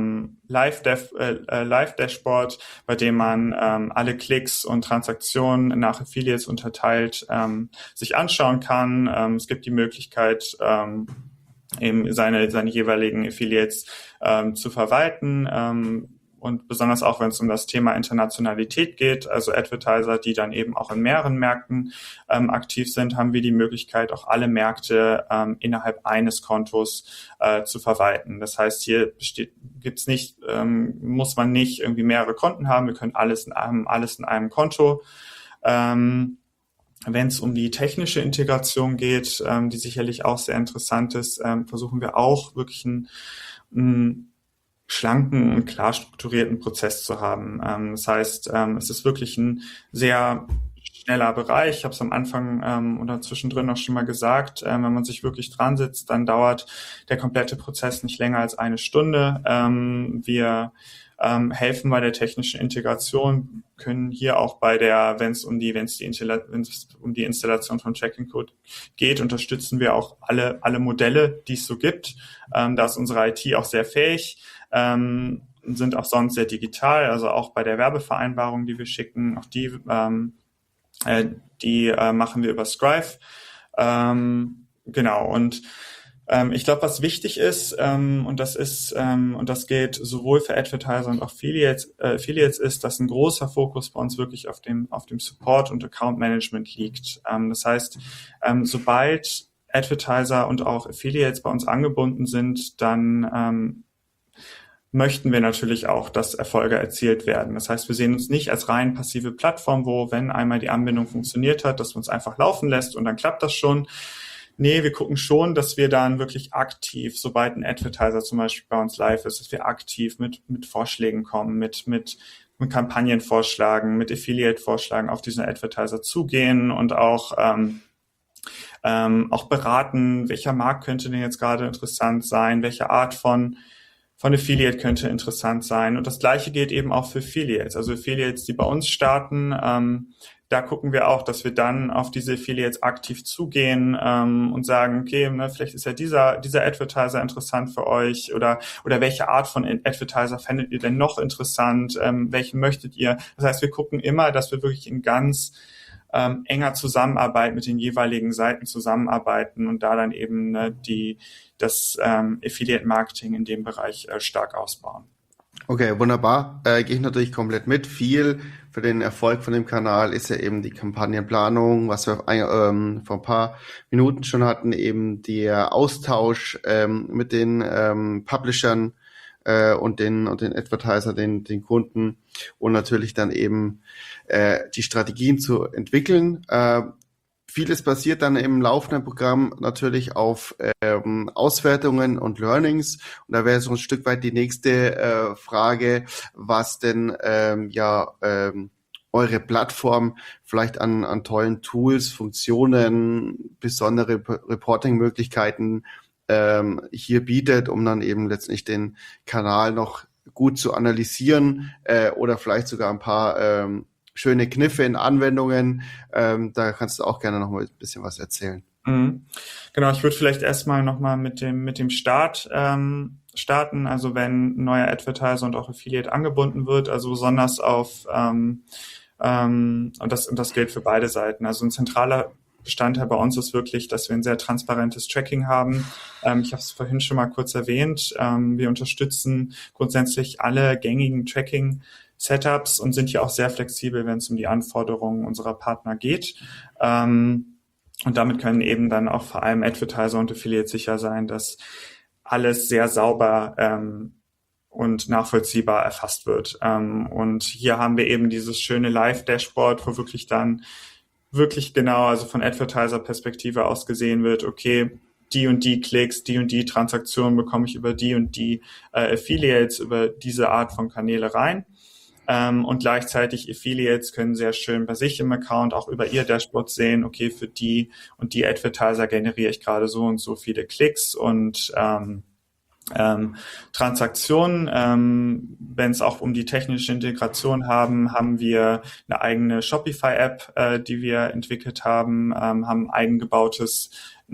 Live-Dashboard, bei dem man alle Klicks und Transaktionen nach Affiliates unterteilt sich anschauen kann. Es gibt die Möglichkeit, eben seine jeweiligen Affiliates zu verwalten. Und besonders auch, wenn es um das Thema Internationalität geht, also Advertiser, die dann eben auch in mehreren Märkten aktiv sind, haben wir die Möglichkeit, auch alle Märkte innerhalb eines Kontos zu verwalten. Das heißt, hier muss man nicht irgendwie mehrere Konten haben. Wir können alles in einem Konto. Wenn es um die technische Integration geht, die sicherlich auch sehr interessant ist, versuchen wir auch wirklich einen schlanken und klar strukturierten Prozess zu haben. Das heißt, es ist wirklich ein sehr schneller Bereich. Ich habe es am Anfang oder zwischendrin auch schon mal gesagt, wenn man sich wirklich dran sitzt, dann dauert der komplette Prozess nicht länger als 1 Stunde. Wir helfen bei der technischen Integration, können hier auch wenn es um die Installation von Tracking Code geht, unterstützen wir auch alle Modelle, die es so gibt. Da ist unsere IT auch sehr fähig, sind auch sonst sehr digital, also auch bei der Werbevereinbarung, die wir schicken, auch die machen wir über Scrive. Genau, und ich glaube, was wichtig ist, und das geht sowohl für Advertiser und auch Affiliates ist, dass ein großer Fokus bei uns wirklich auf dem Support und Account Management liegt. Das heißt, sobald Advertiser und auch Affiliates bei uns angebunden sind, dann möchten wir natürlich auch, dass Erfolge erzielt werden. Das heißt, wir sehen uns nicht als rein passive Plattform, wo, wenn einmal die Anbindung funktioniert hat, dass man es einfach laufen lässt und dann klappt das schon. Nee, wir gucken schon, dass wir dann wirklich aktiv, sobald ein Advertiser zum Beispiel bei uns live ist, dass wir aktiv mit Vorschlägen kommen, mit Kampagnenvorschlagen, mit Affiliate-Vorschlagen auf diesen Advertiser zugehen und auch beraten, welcher Markt könnte denn jetzt gerade interessant sein, welche Art von Affiliate könnte interessant sein. Und das Gleiche geht eben auch für Affiliates. Also Affiliates, die bei uns starten, da gucken wir auch, dass wir dann auf diese Affiliates aktiv zugehen und sagen, okay, vielleicht ist ja dieser Advertiser interessant für euch oder welche Art von Advertiser fändet ihr denn noch interessant? Welchen möchtet ihr? Das heißt, wir gucken immer, dass wir wirklich in ganz enger Zusammenarbeit mit den jeweiligen Seiten zusammenarbeiten und da dann eben das Affiliate-Marketing in dem Bereich stark ausbauen. Okay, wunderbar. Gehe ich natürlich komplett mit. Viel für den Erfolg von dem Kanal ist ja eben die Kampagnenplanung, was wir vor ein paar Minuten schon hatten, eben der Austausch mit den Publishern und den Advertiser, den Kunden und natürlich dann eben die Strategien zu entwickeln. Vieles basiert dann im laufenden Programm natürlich auf Auswertungen und Learnings. Und da wäre so ein Stück weit die nächste Frage, was denn eure Plattform vielleicht an tollen Tools, Funktionen, besondere Reporting-Möglichkeiten hier bietet, um dann eben letztendlich den Kanal noch gut zu analysieren oder vielleicht sogar ein paar schöne Kniffe in Anwendungen. Da kannst du auch gerne noch mal ein bisschen was erzählen. Mhm. Genau, ich würde vielleicht erstmal nochmal mit dem Start starten. Also wenn ein neuer Advertiser und auch Affiliate angebunden wird, also besonders auf und das gilt für beide Seiten. Also ein zentraler Bestandteil bei uns ist wirklich, dass wir ein sehr transparentes Tracking haben. Ich habe es vorhin schon mal kurz erwähnt. Wir unterstützen grundsätzlich alle gängigen Tracking-Setups und sind hier auch sehr flexibel, wenn es um die Anforderungen unserer Partner geht. Und damit können eben dann auch vor allem Advertiser und Affiliates sicher sein, dass alles sehr sauber und nachvollziehbar erfasst wird. Und hier haben wir eben dieses schöne Live-Dashboard, wo wirklich genau, also von Advertiser-Perspektive aus gesehen wird, okay, die und die Klicks, die und die Transaktionen bekomme ich über die und die Affiliates, über diese Art von Kanäle rein. Und gleichzeitig Affiliates können sehr schön bei sich im Account auch über ihr Dashboard sehen, okay, für die und die Advertiser generiere ich gerade so und so viele Klicks und Transaktionen. Wenn es auch um die technische Integration haben wir eine eigene Shopify-App, die wir entwickelt haben, haben ein eigengebautes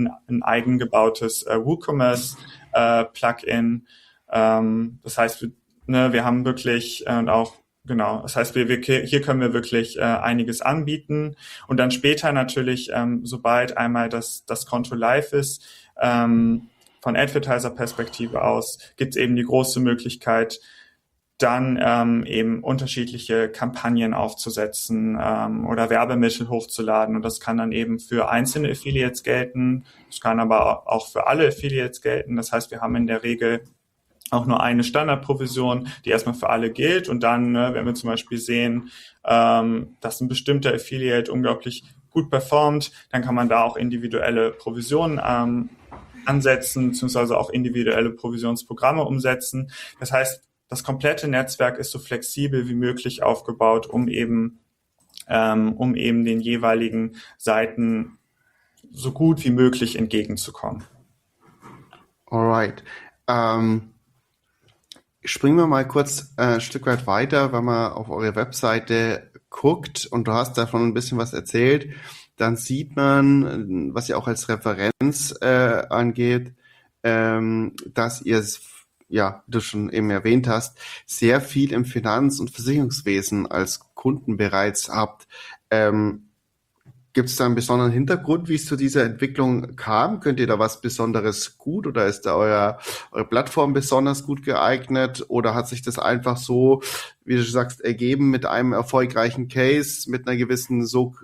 WooCommerce-Plugin. Das heißt, wir haben wirklich genau, das heißt, hier können wir wirklich einiges anbieten und dann später natürlich, sobald einmal das Konto live ist, von Advertiser-Perspektive aus, gibt es eben die große Möglichkeit, dann eben unterschiedliche Kampagnen aufzusetzen oder Werbemittel hochzuladen und das kann dann eben für einzelne Affiliates gelten, das kann aber auch für alle Affiliates gelten, das heißt, wir haben in der Regel auch nur eine Standardprovision, die erstmal für alle gilt und dann, wenn wir zum Beispiel sehen, dass ein bestimmter Affiliate unglaublich gut performt, dann kann man da auch individuelle Provisionen ansetzen, beziehungsweise auch individuelle Provisionsprogramme umsetzen. Das heißt, das komplette Netzwerk ist so flexibel wie möglich aufgebaut, um eben den jeweiligen Seiten so gut wie möglich entgegenzukommen. Alright. Springen wir mal kurz ein Stück weit weiter, wenn man auf eure Webseite guckt und du hast davon ein bisschen was erzählt, dann sieht man, was ja auch als Referenz angeht, dass ihr, ja, wie du schon eben erwähnt hast, sehr viel im Finanz- und Versicherungswesen als Kunden bereits habt. Gibt es da einen besonderen Hintergrund, wie es zu dieser Entwicklung kam? Könnt ihr da was Besonderes gut oder ist da eure Plattform besonders gut geeignet oder hat sich das einfach so, wie du sagst, ergeben mit einem erfolgreichen Case, mit einer gewissen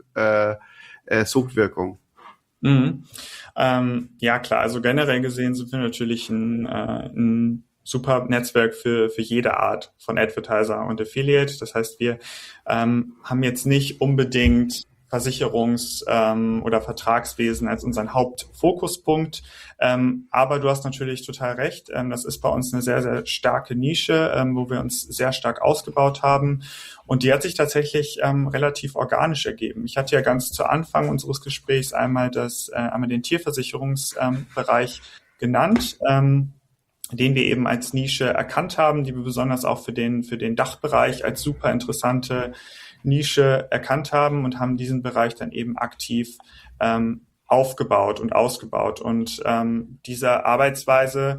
Sogwirkung? Mhm. Ja, klar. Also generell gesehen sind wir natürlich ein super Netzwerk für jede Art von Advertiser und Affiliate. Das heißt, wir haben jetzt nicht unbedingt Versicherungs- oder Vertragswesen als unseren Hauptfokuspunkt. Aber du hast natürlich total recht. Das ist bei uns eine sehr, sehr starke Nische, wo wir uns sehr stark ausgebaut haben. Und die hat sich tatsächlich relativ organisch ergeben. Ich hatte ja ganz zu Anfang unseres Gesprächs einmal den Tierversicherungsbereich genannt, den wir eben als Nische erkannt haben, die wir besonders auch für den Dachbereich als super interessante Nische erkannt haben und haben diesen Bereich dann eben aktiv aufgebaut und ausgebaut. Und diese Arbeitsweise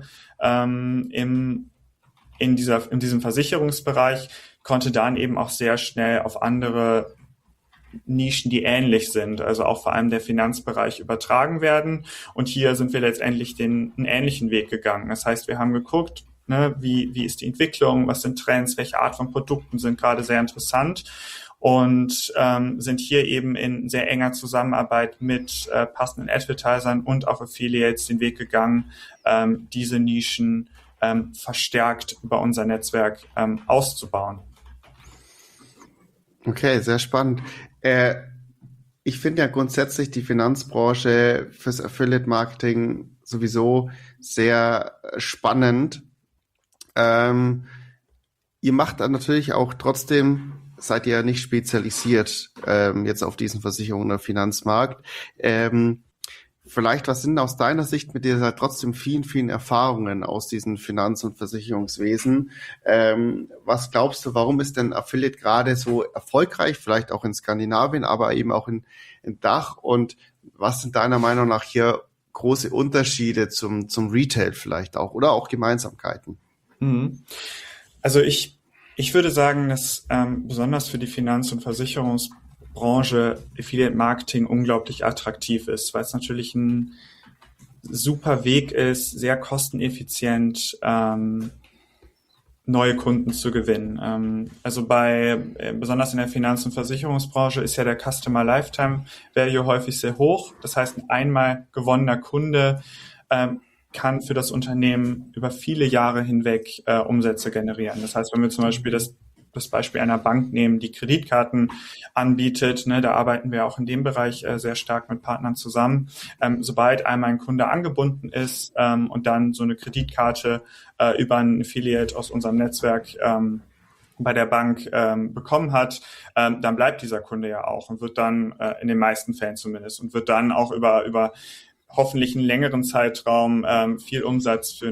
in diesem Versicherungsbereich konnte dann eben auch sehr schnell auf andere Nischen, die ähnlich sind, also auch vor allem der Finanzbereich übertragen werden. Und hier sind wir letztendlich einen ähnlichen Weg gegangen. Das heißt, wir haben geguckt, wie ist die Entwicklung, was sind Trends, welche Art von Produkten sind gerade sehr interessant und sind hier eben in sehr enger Zusammenarbeit mit passenden Advertisern und auch Affiliates den Weg gegangen, diese Nischen verstärkt über unser Netzwerk auszubauen. Okay, sehr spannend. Ich finde ja grundsätzlich die Finanzbranche fürs Affiliate-Marketing sowieso sehr spannend. Ihr macht dann natürlich auch trotzdem, seid ihr ja nicht spezialisiert jetzt auf diesen Versicherungen oder Finanzmarkt. Vielleicht, was sind aus deiner Sicht mit dieser trotzdem vielen, vielen Erfahrungen aus diesem Finanz- und Versicherungswesen? Was glaubst du, warum ist denn Affiliate gerade so erfolgreich? Vielleicht auch in Skandinavien, aber eben auch in Dach. Und was sind deiner Meinung nach hier große Unterschiede zum Retail vielleicht auch oder auch Gemeinsamkeiten? Also ich würde sagen, dass besonders für die Finanz- und Versicherungsbranche Affiliate Marketing unglaublich attraktiv ist, weil es natürlich ein super Weg ist, sehr kosteneffizient neue Kunden zu gewinnen. Also besonders in der Finanz- und Versicherungsbranche ist ja der Customer Lifetime Value häufig sehr hoch. Das heißt, ein einmal gewonnener Kunde kann für das Unternehmen über viele Jahre hinweg Umsätze generieren. Das heißt, wenn wir zum Beispiel das das Beispiel einer Bank nehmen, die Kreditkarten anbietet, ne, da arbeiten wir auch in dem Bereich sehr stark mit Partnern zusammen. Sobald einmal ein Kunde angebunden ist und dann so eine Kreditkarte über einen Affiliate aus unserem Netzwerk bei der Bank bekommen hat, dann bleibt dieser Kunde ja auch und wird dann in den meisten Fällen zumindest und wird dann auch über hoffentlich einen längeren Zeitraum viel Umsatz für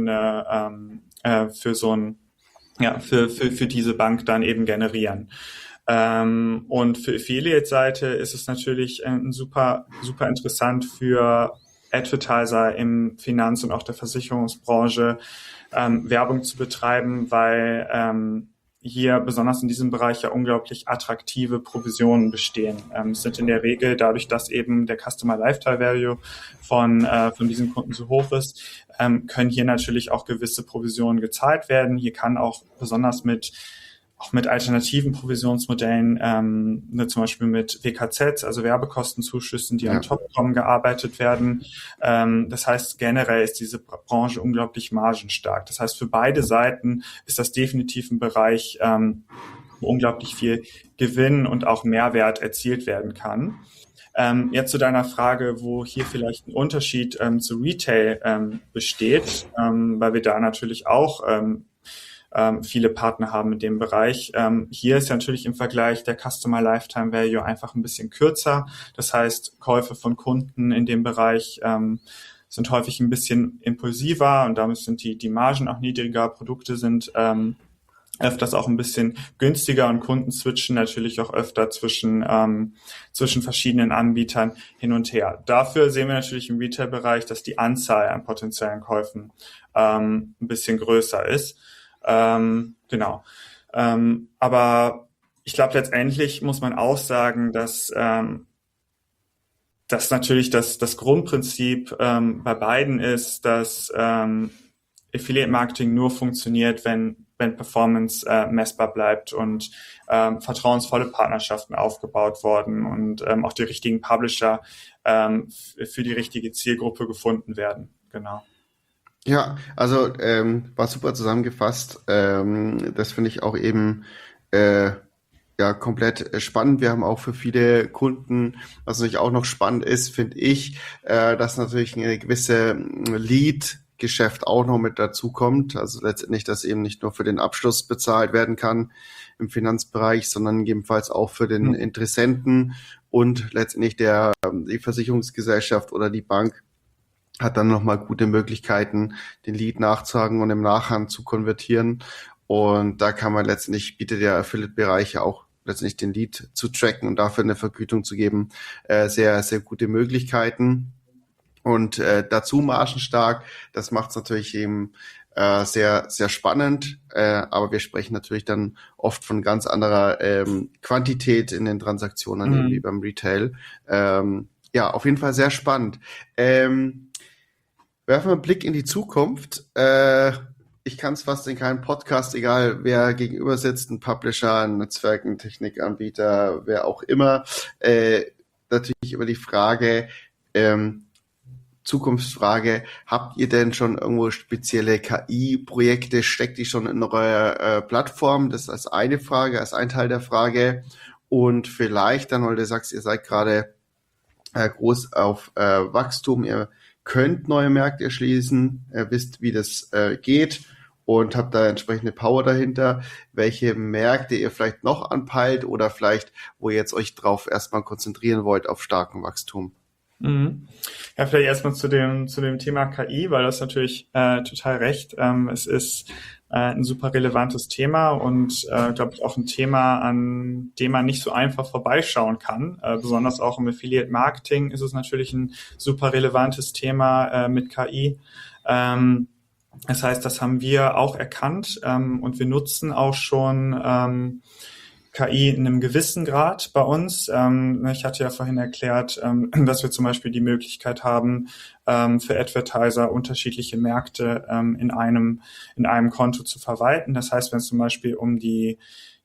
diese Bank dann eben generieren. Und für Affiliate-Seite ist es natürlich super, super interessant für Advertiser im Finanz- und auch der Versicherungsbranche Werbung zu betreiben, weil hier besonders in diesem Bereich ja unglaublich attraktive Provisionen bestehen. Es sind in der Regel dadurch, dass eben der Customer Lifetime Value von diesen Kunden so hoch ist, können hier natürlich auch gewisse Provisionen gezahlt werden. Hier kann auch besonders mit alternativen Provisionsmodellen, zum Beispiel mit WKZ, also Werbekostenzuschüssen, die on top kommen, gearbeitet werden. Das heißt, generell ist diese Branche unglaublich margenstark. Das heißt, für beide Seiten ist das definitiv ein Bereich, wo unglaublich viel Gewinn und auch Mehrwert erzielt werden kann. Jetzt zu deiner Frage, wo hier vielleicht ein Unterschied zu Retail besteht, weil wir da natürlich auch viele Partner haben in dem Bereich. Hier ist ja natürlich im Vergleich der Customer Lifetime Value einfach ein bisschen kürzer. Das heißt, Käufe von Kunden in dem Bereich sind häufig ein bisschen impulsiver und damit sind die Margen auch niedriger. Produkte sind öfters auch ein bisschen günstiger und Kunden switchen natürlich auch öfter zwischen verschiedenen Anbietern hin und her. Dafür sehen wir natürlich im Retail-Bereich, dass die Anzahl an potenziellen Käufen ein bisschen größer ist. Genau. Aber ich glaube, letztendlich muss man auch sagen, dass natürlich das Grundprinzip bei beiden ist, dass Affiliate-Marketing nur funktioniert, wenn Performance messbar bleibt und vertrauensvolle Partnerschaften aufgebaut worden und auch die richtigen Publisher für die richtige Zielgruppe gefunden werden. Genau. Ja, also war super zusammengefasst. Das finde ich auch eben komplett spannend. Wir haben auch für viele Kunden, was natürlich auch noch spannend ist, finde ich, dass natürlich eine gewisse Lead-Geschäft auch noch mit dazu kommt. Also letztendlich, dass eben nicht nur für den Abschluss bezahlt werden kann im Finanzbereich, sondern gegebenenfalls auch für den Interessenten und letztendlich die Versicherungsgesellschaft oder die Bank hat dann nochmal gute Möglichkeiten, den Lead nachzuhaken und im Nachhang zu konvertieren. Und da kann man letztendlich, bietet der Affiliate-Bereich ja auch letztendlich den Lead zu tracken und dafür eine Vergütung zu geben, sehr, sehr gute Möglichkeiten. Und dazu margenstark, das macht es natürlich eben sehr, sehr spannend. Aber wir sprechen natürlich dann oft von ganz anderer Quantität in den Transaktionen, eben wie beim Retail. Ja, auf jeden Fall sehr spannend. Werfen wir einen Blick in die Zukunft. Ich kann es fast in keinem Podcast, egal wer gegenüber sitzt, ein Publisher, ein Netzwerk, ein Technikanbieter, wer auch immer, natürlich über die Frage, Zukunftsfrage, habt ihr denn schon irgendwo spezielle KI-Projekte, steckt die schon in eurer Plattform? Das ist als eine Frage, als ein Teil der Frage. Und vielleicht dann, weil du sagst, ihr seid gerade groß auf Wachstum, ihr könnt neue Märkte erschließen, wisst, wie das geht und habt da entsprechende Power dahinter, welche Märkte ihr vielleicht noch anpeilt oder vielleicht, wo ihr jetzt euch drauf erstmal konzentrieren wollt auf starkem Wachstum. Ja, vielleicht erstmal zu dem Thema KI, weil das natürlich total recht. Es ist ein super relevantes Thema und glaube ich auch ein Thema, an dem man nicht so einfach vorbeischauen kann. Besonders auch im Affiliate-Marketing ist es natürlich ein super relevantes Thema mit KI. Das heißt, das haben wir auch erkannt und wir nutzen auch schon KI in einem gewissen Grad bei uns. Ich hatte ja vorhin erklärt, dass wir zum Beispiel die Möglichkeit haben, für Advertiser unterschiedliche Märkte in einem Konto zu verwalten. Das heißt, wenn es zum Beispiel um die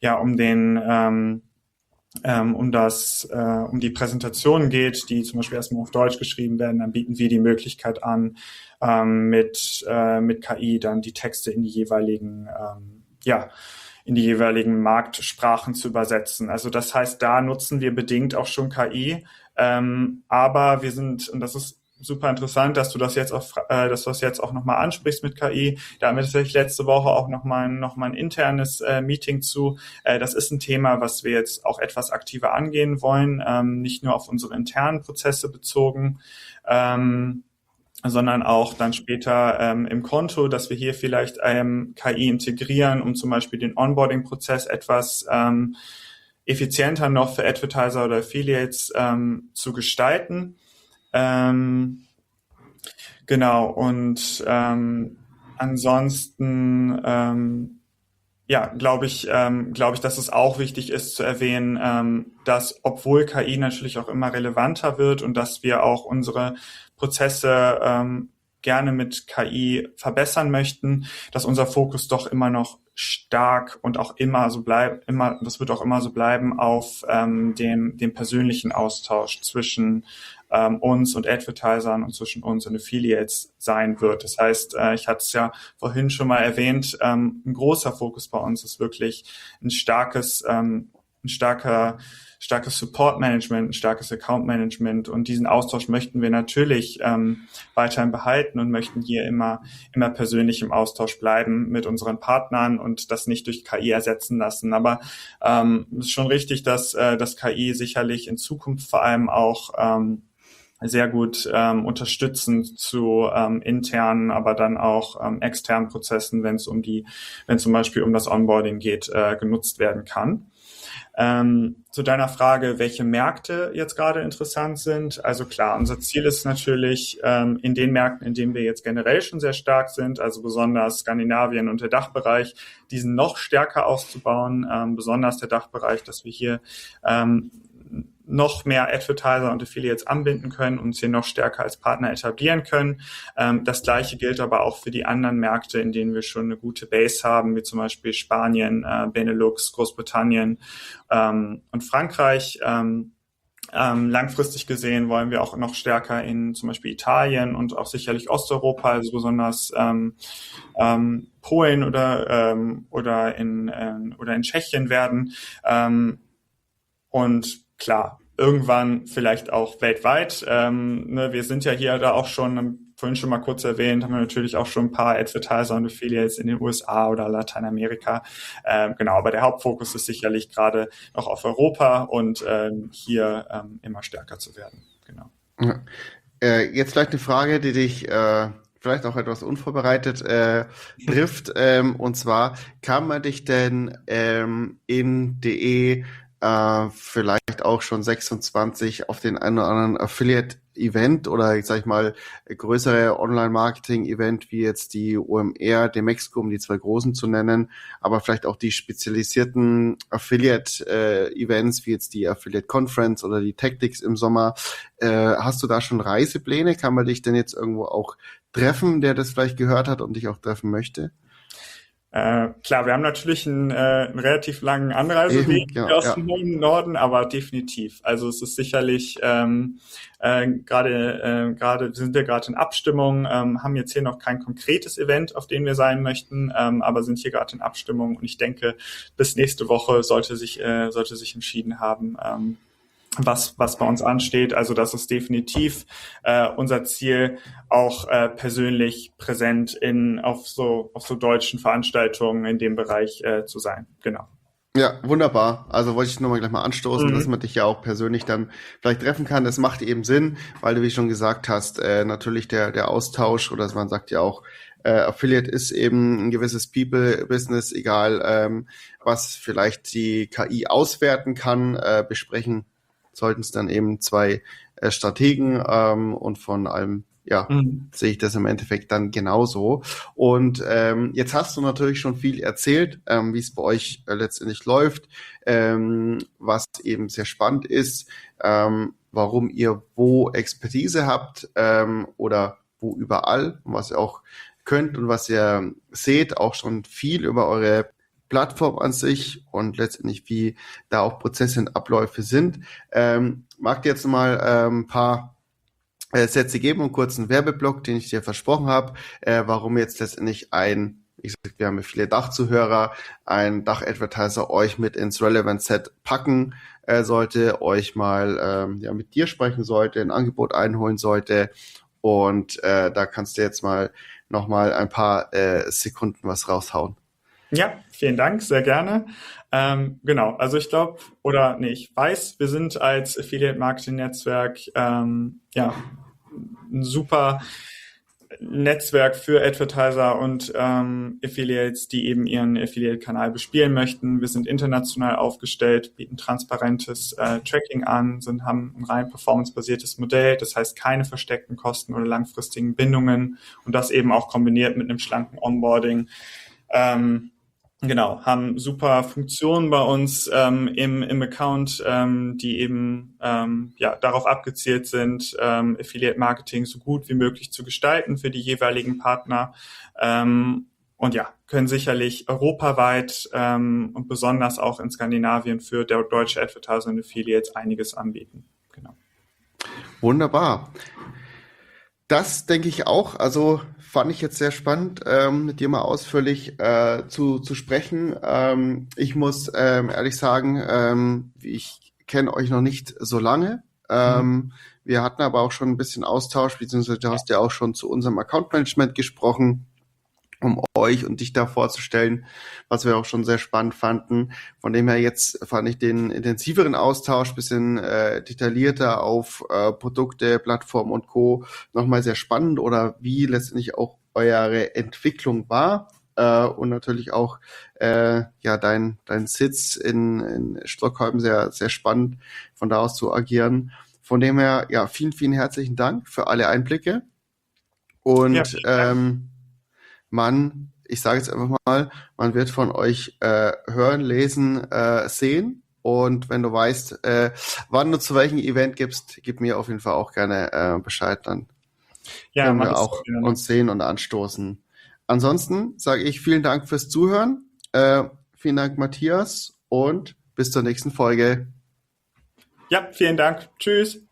Präsentation geht, die zum Beispiel erstmal auf Deutsch geschrieben werden, dann bieten wir die Möglichkeit an, mit KI dann die Texte in die jeweiligen die jeweiligen Marktsprachen zu übersetzen. Also das heißt, da nutzen wir bedingt auch schon KI, aber wir sind, und das ist super interessant, dass du das jetzt auch nochmal ansprichst mit KI. Da haben wir tatsächlich letzte Woche auch nochmal ein internes Meeting zu. Das ist ein Thema, was wir jetzt auch etwas aktiver angehen wollen, nicht nur auf unsere internen Prozesse bezogen, sondern auch dann später im Konto, dass wir hier vielleicht KI integrieren, um zum Beispiel den Onboarding-Prozess etwas effizienter noch für Advertiser oder Affiliates zu gestalten. Genau, und ansonsten glaube ich, dass es auch wichtig ist zu erwähnen, dass obwohl KI natürlich auch immer relevanter wird und dass wir auch unsere Prozesse gerne mit KI verbessern möchten, dass unser Fokus doch immer noch stark und auch immer so bleibt, das wird auch immer so bleiben auf dem persönlichen Austausch zwischen uns und Advertisern und zwischen uns und Affiliates sein wird. Das heißt, ich hatte es ja vorhin schon mal erwähnt, ein großer Fokus bei uns ist wirklich ein starkes Support-Management, ein starkes Account-Management, und diesen Austausch möchten wir natürlich weiterhin behalten und möchten hier immer persönlich im Austausch bleiben mit unseren Partnern und das nicht durch KI ersetzen lassen. Aber es ist schon richtig, dass KI sicherlich in Zukunft vor allem auch sehr gut unterstützend zu internen, aber dann auch externen Prozessen, wenn zum Beispiel um das Onboarding geht, genutzt werden kann. Zu deiner Frage, welche Märkte jetzt gerade interessant sind. Also klar, unser Ziel ist natürlich in den Märkten, in denen wir jetzt generell schon sehr stark sind, also besonders Skandinavien und der Dachbereich, diesen noch stärker auszubauen, besonders der Dachbereich, dass wir hier noch mehr Advertiser und Affiliates anbinden können und uns hier noch stärker als Partner etablieren können. Das Gleiche gilt aber auch für die anderen Märkte, in denen wir schon eine gute Base haben, wie zum Beispiel Spanien, Benelux, Großbritannien und Frankreich. Langfristig gesehen wollen wir auch noch stärker in zum Beispiel Italien und auch sicherlich Osteuropa, also besonders Polen oder in Tschechien werden. Und klar, irgendwann vielleicht auch weltweit. Wir sind ja hier da auch schon, vorhin schon mal kurz erwähnt, haben wir natürlich auch schon ein paar Advertiser und Affiliates in den USA oder Lateinamerika. Genau, aber der Hauptfokus ist sicherlich gerade noch auf Europa und hier immer stärker zu werden. Genau. Jetzt vielleicht eine Frage, die dich vielleicht auch etwas unvorbereitet trifft. Und zwar, kann man dich denn in DE vielleicht auch schon 26 auf den einen oder anderen Affiliate-Event oder, sag ich mal, größere Online-Marketing-Event wie jetzt die OMR, Demexco, um die zwei großen zu nennen, aber vielleicht auch die spezialisierten Affiliate-Events wie jetzt die Affiliate Conference oder die Tactics im Sommer. Hast du da schon Reisepläne? Kann man dich denn jetzt irgendwo auch treffen, der das vielleicht gehört hat und dich auch treffen möchte? Klar, wir haben natürlich einen relativ langen Anreiseweg aus dem hohen Norden, aber definitiv. Also es ist sicherlich gerade sind wir gerade in Abstimmung, haben jetzt hier noch kein konkretes Event, auf dem wir sein möchten, aber sind hier gerade in Abstimmung, und ich denke, bis nächste Woche sollte sich entschieden haben, was bei uns ansteht. Also das ist definitiv unser Ziel, auch persönlich präsent auf so deutschen Veranstaltungen in dem Bereich zu sein. Genau. Ja, wunderbar. Also wollte ich nochmal gleich mal anstoßen, dass man dich ja auch persönlich dann vielleicht treffen kann. Das macht eben Sinn, weil du, wie schon gesagt hast, natürlich der Austausch, oder man sagt ja auch, Affiliate ist eben ein gewisses People-Business, egal was vielleicht die KI auswerten kann, besprechen sollten es dann eben zwei Strategen und von allem, sehe ich das im Endeffekt dann genauso. Und jetzt hast du natürlich schon viel erzählt, wie es bei euch letztendlich läuft, was eben sehr spannend ist, warum ihr wo Expertise habt oder wo überall, was ihr auch könnt und was ihr seht, auch schon viel über eure Plattform an sich und letztendlich wie da auch Prozesse und Abläufe sind. Mag dir jetzt mal ein paar Sätze geben und kurz einen Werbeblock, den ich dir versprochen habe, warum jetzt letztendlich ein wir haben viele Dachzuhörer, ein Dach-Advertiser euch mit ins Relevant-Set packen sollte, euch mal mit dir sprechen sollte, ein Angebot einholen sollte. Und da kannst du jetzt nochmal ein paar Sekunden was raushauen. Ja, vielen Dank, sehr gerne. Genau, also ich weiß, wir sind als Affiliate-Marketing-Netzwerk ein super Netzwerk für Advertiser und Affiliates, die eben ihren Affiliate-Kanal bespielen möchten. Wir sind international aufgestellt, bieten transparentes Tracking an, haben ein rein performancebasiertes Modell, das heißt keine versteckten Kosten oder langfristigen Bindungen und das eben auch kombiniert mit einem schlanken Onboarding. Genau, haben super Funktionen bei uns im Account, die eben darauf abgezielt sind, Affiliate-Marketing so gut wie möglich zu gestalten für die jeweiligen Partner und können sicherlich europaweit und besonders auch in Skandinavien für deutsche Advertiser und Affiliates einiges anbieten. Genau. Wunderbar. Das denke ich auch, also fand ich jetzt sehr spannend, mit dir mal ausführlich zu sprechen. Ich muss ehrlich sagen, ich kenne euch noch nicht so lange. Wir hatten aber auch schon ein bisschen Austausch, beziehungsweise du hast ja auch schon zu unserem Account Management gesprochen, um euch und dich da vorzustellen, was wir auch schon sehr spannend fanden. Von dem her jetzt fand ich den intensiveren Austausch, bisschen detaillierter auf Produkte, Plattformen und Co. nochmal sehr spannend oder wie letztendlich auch eure Entwicklung war und natürlich auch dein Sitz in Stockholm sehr, sehr spannend von da aus zu agieren. Von dem her, vielen, vielen herzlichen Dank für alle Einblicke und ich sage jetzt einfach mal, man wird von euch hören, lesen, sehen. Und wenn du weißt, wann du zu welchem Event gibst, gib mir auf jeden Fall auch gerne Bescheid. Dann können wir auch uns sehen und anstoßen. Ansonsten sage ich vielen Dank fürs Zuhören. Vielen Dank, Matthias. Und bis zur nächsten Folge. Ja, vielen Dank. Tschüss.